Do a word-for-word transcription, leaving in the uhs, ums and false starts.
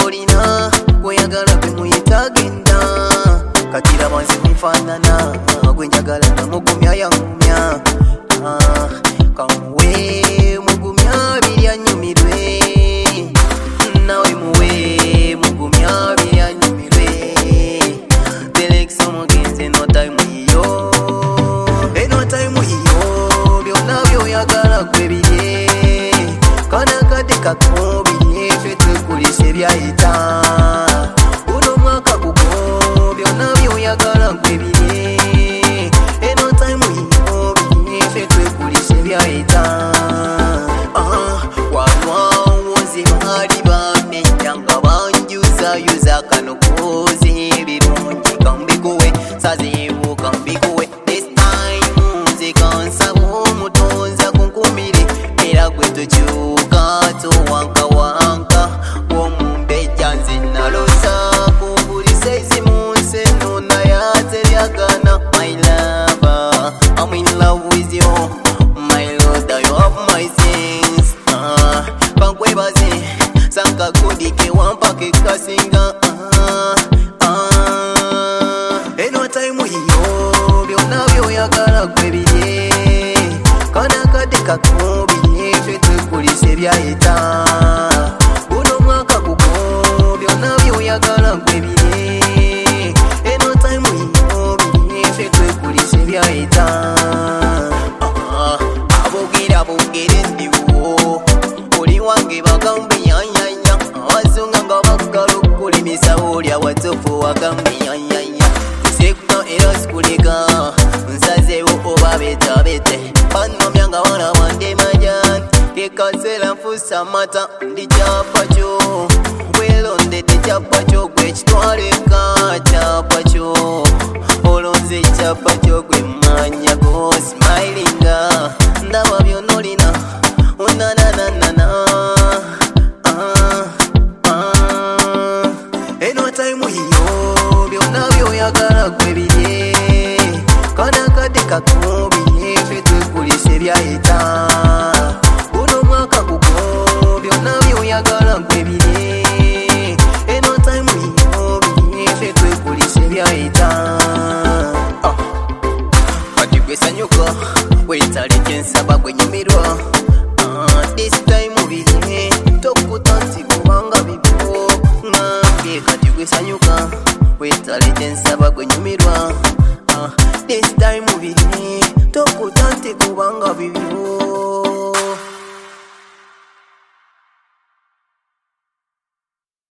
olina kweyagala gwe muyita genda katira banzi mwifanana gwe njagala namugumya yangumya kamuwe mugumya biryanyumirwe nawe muwe mugumya biryanyumirwe delekso mugenze no time iyo eno time iyo byonna byoyagala gwe birye kana kati kakubiye ffe twekulise byayita uno mwaka gugo byonna byoyagala gwe birye eno time iyo biye ffe twekulise byayita wanwawozi baali bamenya nga banjuzayuza kano koze birungi kambikuwe sazeewo kambikuwe this time nzikansaba omutonza kunkumire era gwe tokyuka towankawanka womumbeja nze naloza kubuli saizi munse nona yateryagana my lover I'm in love with you my lord you have my things uh, kankwebaze sankakudike wampake kasinga uh, uh, eno time iyo byonna byoyagala gwe birye kana kade kakubiye ffe twekulise byayita uno mwaka gugo byonna byoyagala gwe birye eno time iyo birye ffe twekulise byayita abogira bogere ndiwo oli wange bagambe yanyanya abazunga nga baggala okulimisa olya watofu wagambe yanyanya sekta era sikuleka nsazeewo oba betabete banomya nga wana wande majani kekazera nfusa mata ndi kyapa kyo welondedde kyapa kyo gwe kitwaleka kyapa kyo olonze ekyapa kyo gwe manya go smilinga ndaba byonna olina onanananana eno time iyo byonna byoyagala gwe birye kana kade kakubiye ffe twekulise byayita uno mwaka gugo byonna byoyagala gwe birye eno time iyo birye ffe twekulise byayita kati gwe sanyuka wetaleke nsaba gwe nyumirwa this time birye tokuta nti kubanga bibwo ngambye kati gwe sanyuka wetaleke nsaba gwe nyumirwa this time birye